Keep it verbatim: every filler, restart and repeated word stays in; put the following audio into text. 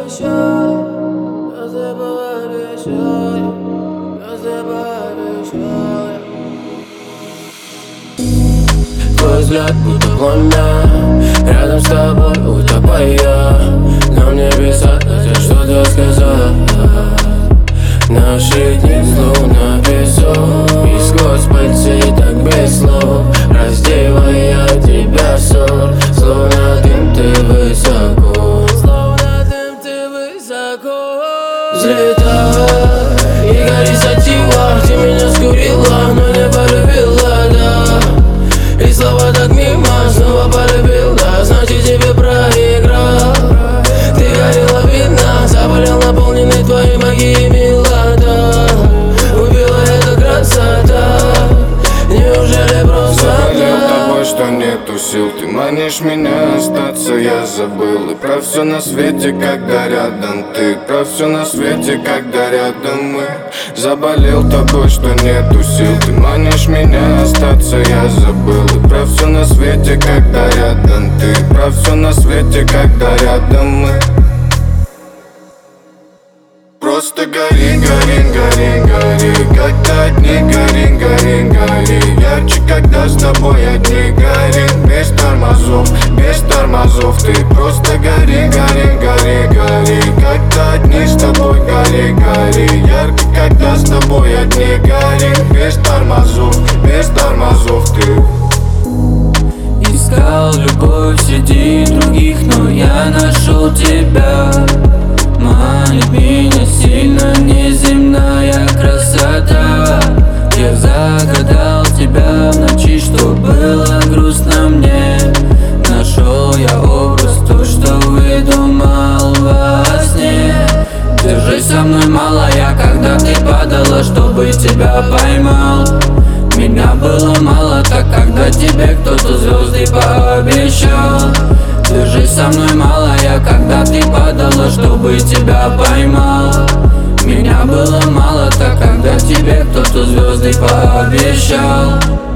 пообещай, я с тобой обещаю, я с тобой обещаю. Твой взгляд будто пламя, рядом с тобой утопая. Нам небеса хотят что-то сказать. Наши дни словно песок, и сквозь пальцы так без слов, раздевая тебя ссор. Словно дым ты высоко, словно дым ты высоко. Взлетай и гори сатива, ты меня скурила, но не полюбила, да. И слова так мимо, снова полюбил, да. Значит тебе проиграл. Ты горела видно, заболел наполненный твоей магией милота. Убила эта красота, неужели просто заболел тобой, что нету сил. Ты манишь меня остаться, я забыл. И про все на свете, когда рядом ты. Про все на свете, когда рядом мы. Заболел тобой, что нету сил. Ты манишь меня остаться, я забыл. И про все на свете, когда рядом ты. Про все на свете, когда рядом мы. Просто гори, гори, гори, гори, когда одни, гори, гори, гори. Ярче, когда с тобой одни, гори. Без тормозов, без тормозов. Ты просто гори, гори, гори, гори, когда одни с тобой, гори, гори. Ярко, когда с тобой одни, гори. Без тормозов, без тормозов. Ты искал любовь среди других, но я нашел тебя. Манит меня сильно неземная красота. Я загадал тебя в ночи, что было грустно мне. Нашел я образ, то, что выдумал во сне. Держись со мной, малая, когда ты падала, чтобы тебя поймал. Меня было мало, так когда тебе кто-то звезды пообещал. Держись со мной, малая, когда ты падала, чтобы тебя поймал. Меня было мало, так когда тебе кто-то звезды пообещал.